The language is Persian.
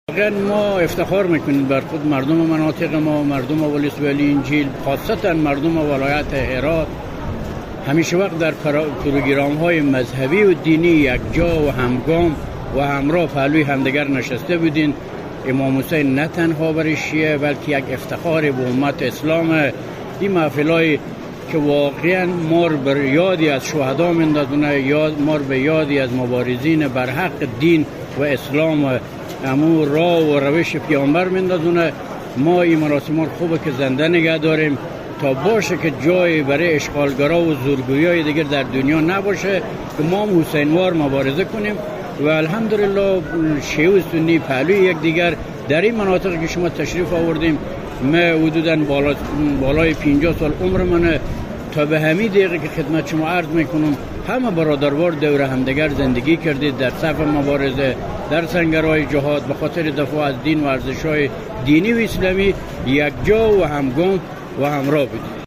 واقعا ما افتخار میکنیم بر خود مردم مناطق ما، مردم ولایت ولی انجیل، خاصتا مردم ولایت هرات. همیشه وقت در پروگرام های مذهبی و دینی یکجا و همگام و همراه پهلوی همدیگر نشسته بودین. امام حسین نه تنها برای شیعه بلکه یک افتخار به امت اسلام. این محفلای که واقعا ما رو بر یادی از شهدا میندازونه، ما رو به یادی از مبارزین بر حق دین و اسلام و امو راه و روش پیامبر میندازونه. ما این مراسم خوبه که زنده نگه داریم تا باشه که جای برای اشغالگرا و زورگویای دیگر در دنیا نباشه که ما هم حسینوار مبارزه کنیم و الحمدلله شیعه و سنی پهلوی یک دیگر در این مناطق که شما تشریف آوردیم. من حدوداً بالای 50 سال عمر منه تا به همین دقیقه که خدمت شما عرض میکنم همه برادروار دور همدیگر زندگی کردید در صف مبارزه، در سنگرهای جهاد به خاطر دفاع از دین و ارزش‌های دینی و اسلامی یکجا و همگام و همراه بودید.